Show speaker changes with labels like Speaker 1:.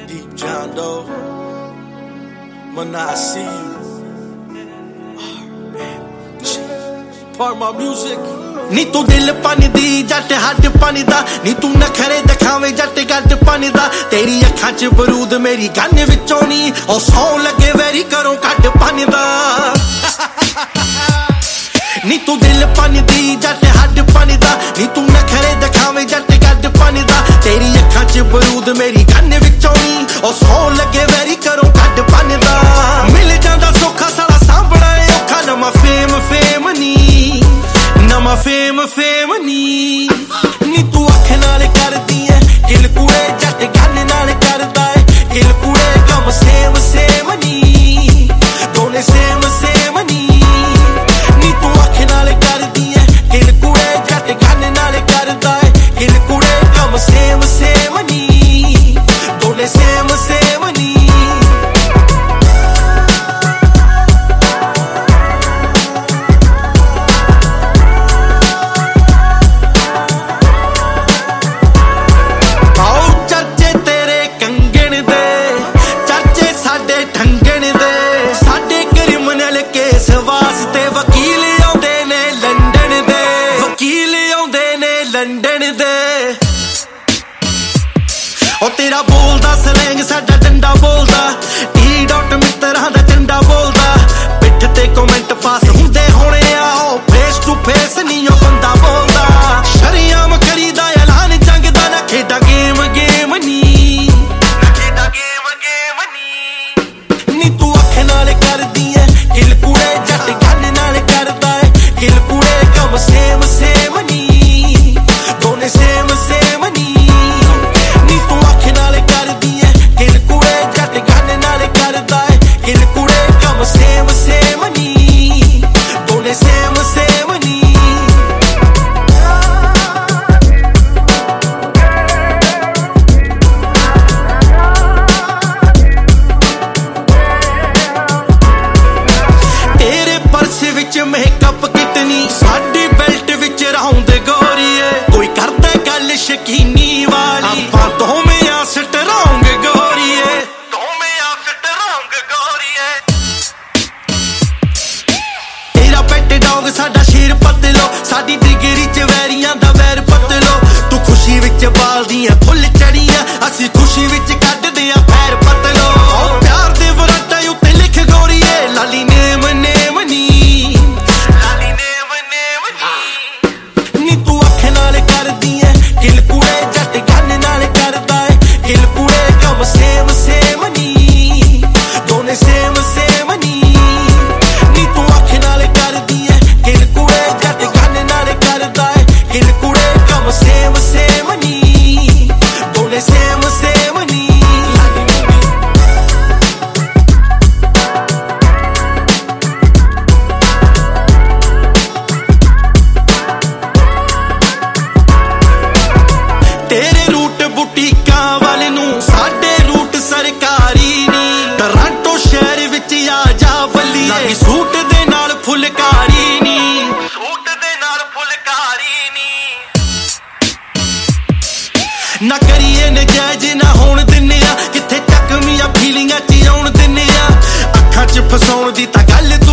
Speaker 1: Deep John Doe, when I see you, part my music. नी तू दिल पानी दी जट हड्ड पानी दा, नी तू नखरे दिखावे जट गड्ड पानी दा। तेरी अखां च बरूद मेरी गन विचों नी, ओ सौ लगे वैरी करो कड्ड पानी दा। नी तू दिल पानी दी जट हड्ड पानी दा, नी तू नखरे दिखावे जट गड्ड पानी दा। तेरी अखां च बरूद मेरी गन विचों नी, ओ सौ लगे वैरी करो कड्ड पानी दा। मिल जांदा सौखा साला सांभना औखा, नवां फेम नी नवां फेम नी। नी तू अख नाल करदी ऐ किल कुड़े जट गन नाल करदा ऐ किल कुड़े, कम सेम नी दोने सेम नी। नी तू अख नाल करदी ऐ किल कुड़े जट गन नाल करदा ऐ किल कुड़े, कम सेम नी दोने सेम नी। लंडन दे ओ तेरा बोलदा सलैंग साडा डंडा बोलदा, टी डॉट मित्तरां दा झंडा बोलदा। पिठ ते कमेंट पास हुंदे होणे आ, ओ फेस टू फेस नी ओ बंदा बोलदा। शरियाम करीदा ऐलान जंग दा, ना खेडा गेम नी खेडा गेम नी। नी तू अख नाल करदी ऐ किल कुड़े जट गन नाल करदा ऐ किल कुड़े, कम सेम नी दोने सेम नी। नी तू अख नाल करदी ऐ किल कुड़े जट गन नाल करदा ऐ किल कुड़े, कम सेम नी दोने सेम नी। तेरे पर्स विच मेकअप कितनी, साडी बेल्ट विच राउंड गोरीए। कोई करदा गल शकीनी वाली, आपां दोवें आ स्ट्रांग गोरीए तेरा पेट डॉग साडा शेर पतलो, साडी डिगरी च वैरियां दा वैर पतलो। तू खुशी विच बालदी ऐ फुੱਲ चढ़ियां, असीं खुशी विच कड्डदे आ पैर पतलो। प्यार दे वरांडे उत्ते लिख गोरीए, लाली नेम नी लाली नेम नी। नी तू अख नाल करदी ऐ किल कुड़े जट गन नाल करदा ऐ किल कुड़े, कम सेम नी दोने सेम नी। नी तू अख नाल करदी ऐ किल कुड़े जट गन नाल करदा ऐ किल कुड़े, कम सेम नी दोने सेम नी। तेरे रूट बुटीकां वाले नू, साडे रूट सरकारी नी। टोरंटो शहर विच आ जा बल्लीए, सूट दे नाल फुलकारी नी ना करिए नजायज ना होण दिन्ने आ, किथे चकमियां फीलिंगां च आउण दिन्ने आ। अखां च फसाउण दी तां गल